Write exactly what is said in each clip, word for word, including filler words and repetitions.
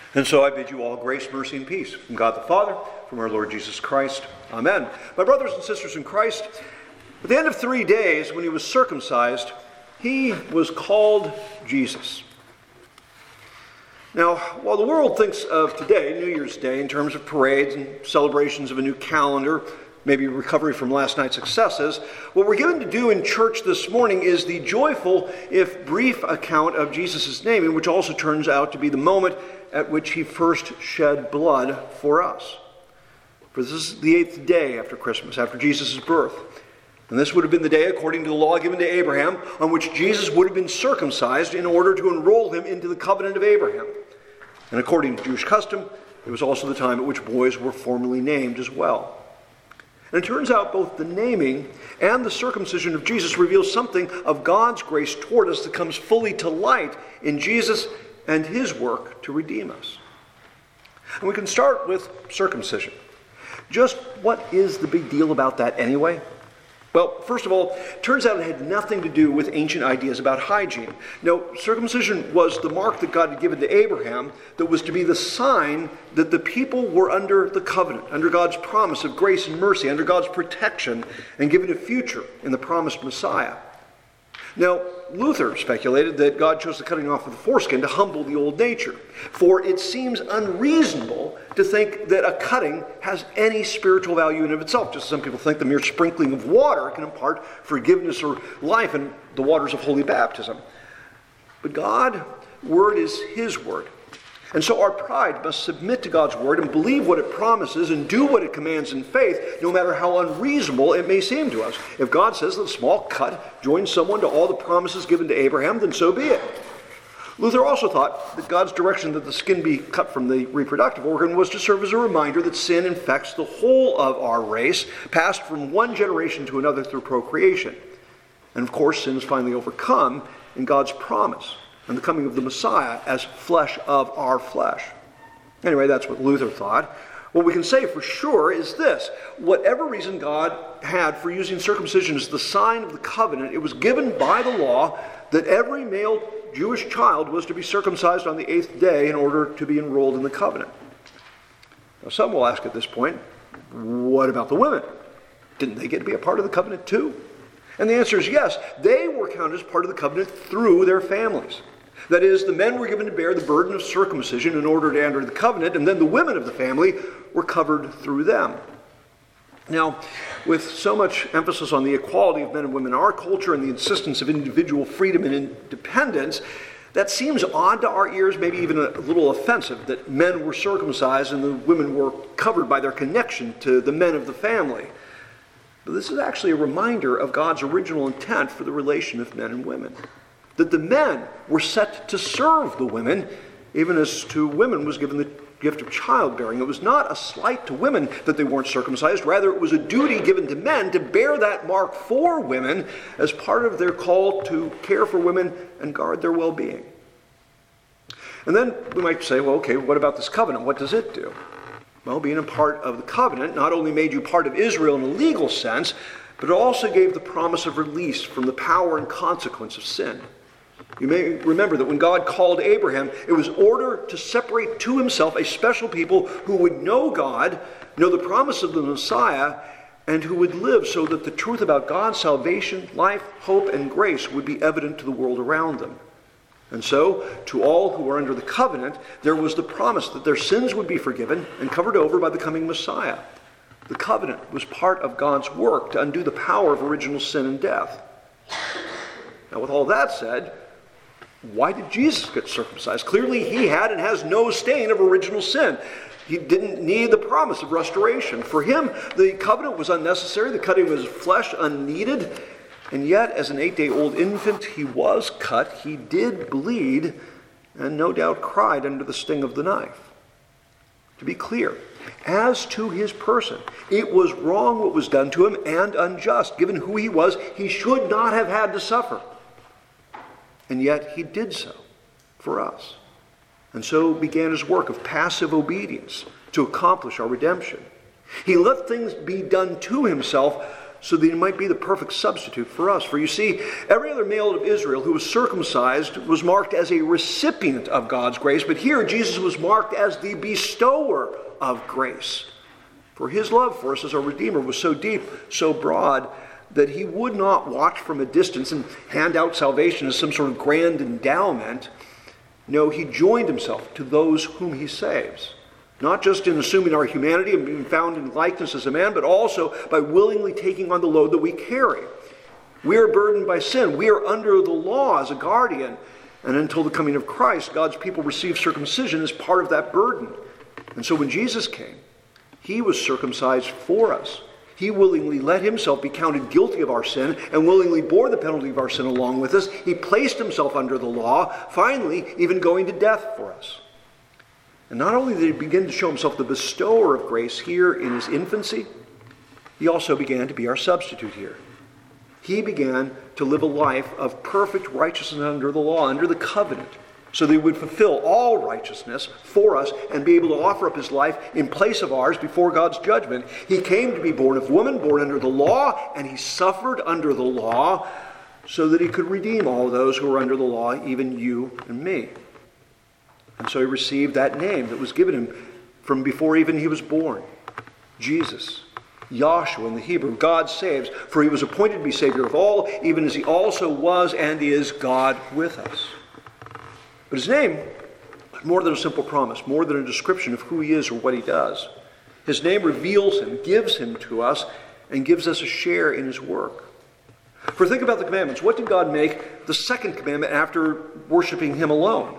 And so I bid you all grace, mercy, and peace from God the Father, from our Lord Jesus Christ. Amen. My brothers and sisters in Christ, at the end of three days, when he was circumcised, he was called Jesus. Now, while the world thinks of today, New Year's Day, in terms of parades and celebrations of a new calendar, maybe recovery from last night's excesses, what we're given to do in church this morning is the joyful, if brief, account of Jesus' naming, which also turns out to be the moment at which he first shed blood for us. For this is the eighth day after Christmas, after Jesus' birth. And this would have been the day, according to the law given to Abraham, on which Jesus would have been circumcised in order to enroll him into the covenant of Abraham. And according to Jewish custom, it was also the time at which boys were formally named as well. And it turns out both the naming and the circumcision of Jesus reveals something of God's grace toward us that comes fully to light in Jesus and his work to redeem us. And we can start with circumcision. Just what is the big deal about that anyway? Well, first of all, it turns out it had nothing to do with ancient ideas about hygiene. No, circumcision was the mark that God had given to Abraham that was to be the sign that the people were under the covenant, under God's promise of grace and mercy, under God's protection, and given a future in the promised Messiah. Now, Luther speculated that God chose the cutting off of the foreskin to humble the old nature, for it seems unreasonable to think that a cutting has any spiritual value in and of itself, just as some people think the mere sprinkling of water can impart forgiveness or life in the waters of holy baptism. But God's word is his word. And so our pride must submit to God's word and believe what it promises and do what it commands in faith, no matter how unreasonable it may seem to us. If God says that a small cut joins someone to all the promises given to Abraham, then so be it. Luther also thought that God's direction that the skin be cut from the reproductive organ was to serve as a reminder that sin infects the whole of our race, passed from one generation to another through procreation. And of course, sin is finally overcome in God's promise and the coming of the Messiah as flesh of our flesh. Anyway, that's what Luther thought. What we can say for sure is this: whatever reason God had for using circumcision as the sign of the covenant, it was given by the law that every male Jewish child was to be circumcised on the eighth day in order to be enrolled in the covenant. Now, some will ask at this point, what about the women? Didn't they get to be a part of the covenant too? And the answer is yes. They were counted as part of the covenant through their families. That is, the men were given to bear the burden of circumcision in order to enter the covenant, and then the women of the family were covered through them. Now, with so much emphasis on the equality of men and women in our culture and the insistence of individual freedom and independence, that seems odd to our ears, maybe even a little offensive, that men were circumcised and the women were covered by their connection to the men of the family. But this is actually a reminder of God's original intent for the relation of men and women. That the men were set to serve the women, even as to women was given the gift of childbearing. It was not a slight to women that they weren't circumcised. Rather, it was a duty given to men to bear that mark for women as part of their call to care for women and guard their well-being. And then we might say, well, okay, what about this covenant? What does it do? Well, being a part of the covenant not only made you part of Israel in a legal sense, but it also gave the promise of release from the power and consequence of sin. You may remember that when God called Abraham, it was in order to separate to himself a special people who would know God, know the promise of the Messiah, and who would live so that the truth about God's salvation, life, hope, and grace would be evident to the world around them. And so, to all who were under the covenant, there was the promise that their sins would be forgiven and covered over by the coming Messiah. The covenant was part of God's work to undo the power of original sin and death. Now, with all that said, why did Jesus get circumcised? Clearly, he had and has no stain of original sin. He didn't need the promise of restoration. For him, the covenant was unnecessary. The cutting of his flesh unneeded. And yet, as an eight-day-old infant, he was cut. He did bleed and no doubt cried under the sting of the knife. To be clear, as to his person, it was wrong what was done to him and unjust. Given who he was, he should not have had to suffer. And yet he did so for us. And so began his work of passive obedience to accomplish our redemption. He let things be done to himself so that he might be the perfect substitute for us. For you see, every other male of Israel who was circumcised was marked as a recipient of God's grace, but here Jesus was marked as the bestower of grace. For his love for us as our Redeemer was so deep, so broad, that he would not watch from a distance and hand out salvation as some sort of grand endowment. No, he joined himself to those whom he saves. Not just in assuming our humanity and being found in likeness as a man, but also by willingly taking on the load that we carry. We are burdened by sin. We are under the law as a guardian. And until the coming of Christ, God's people receive circumcision as part of that burden. And so when Jesus came, he was circumcised for us. He willingly let himself be counted guilty of our sin and willingly bore the penalty of our sin along with us. He placed himself under the law, finally even going to death for us. And not only did he begin to show himself the bestower of grace here in his infancy, he also began to be our substitute here. He began to live a life of perfect righteousness under the law, under the covenant, so that he would fulfill all righteousness for us and be able to offer up his life in place of ours before God's judgment. He came to be born of woman, born under the law, and he suffered under the law so that he could redeem all those who were under the law, even you and me. And so he received that name that was given him from before even he was born. Jesus, Yahshua in the Hebrew, God saves, for he was appointed to be Savior of all, even as he also was and is God with us. But his name is more than a simple promise, more than a description of who he is or what he does. His name reveals him, gives him to us, and gives us a share in his work. For think about the commandments. What did God make the second commandment after worshiping him alone?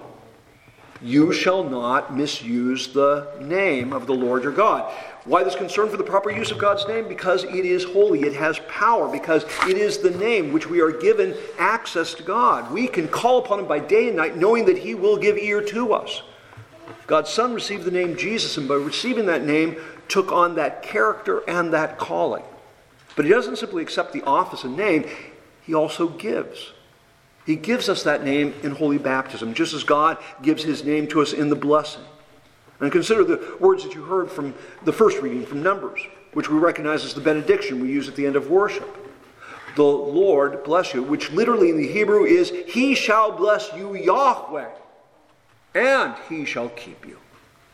You shall not misuse the name of the Lord your God. Why this concern for the proper use of God's name? Because it is holy, it has power, because it is the name which we are given access to God. We can call upon him by day and night, knowing that he will give ear to us. God's Son received the name Jesus, and by receiving that name, took on that character and that calling. But he doesn't simply accept the office and name, he also gives. He gives us that name in holy baptism, just as God gives his name to us in the blessing. And consider the words that you heard from the first reading from Numbers, which we recognize as the benediction we use at the end of worship. The Lord bless you, which literally in the Hebrew is, he shall bless you, Yahweh, and he shall keep you.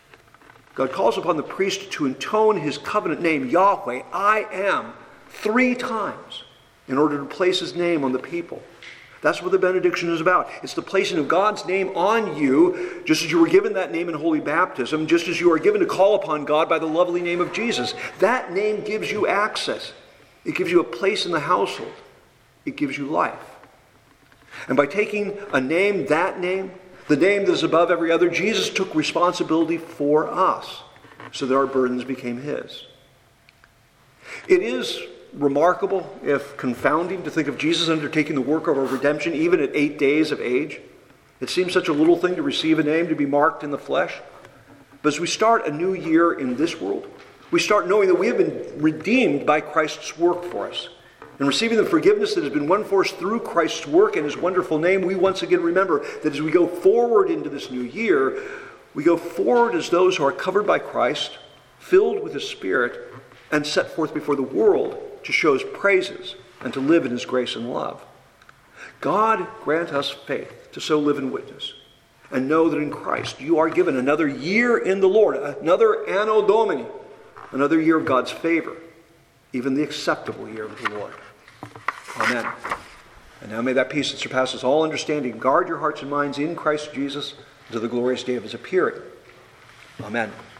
God calls upon the priest to intone his covenant name, Yahweh, I am, three times in order to place his name on the people. That's what the benediction is about. It's the placing of God's name on you, just as you were given that name in holy baptism, just as you are given to call upon God by the lovely name of Jesus. That name gives you access. It gives you a place in the household. It gives you life. And by taking a name, that name, the name that is above every other, Jesus took responsibility for us so that our burdens became his. It is remarkable, if confounding, to think of Jesus undertaking the work of our redemption even at eight days of age. It seems such a little thing to receive a name, to be marked in the flesh. But as we start a new year in this world, we start knowing that we have been redeemed by Christ's work for us. And receiving the forgiveness that has been won for us through Christ's work and his wonderful name, we once again remember that as we go forward into this new year, we go forward as those who are covered by Christ, filled with his Spirit, and set forth before the world to show his praises and to live in his grace and love. God grant us faith to so live and witness, and know that in Christ you are given another year in the Lord, another Anno Domini, another year of God's favor, even the acceptable year of the Lord. Amen. And now may that peace that surpasses all understanding guard your hearts and minds in Christ Jesus until the glorious day of his appearing. Amen.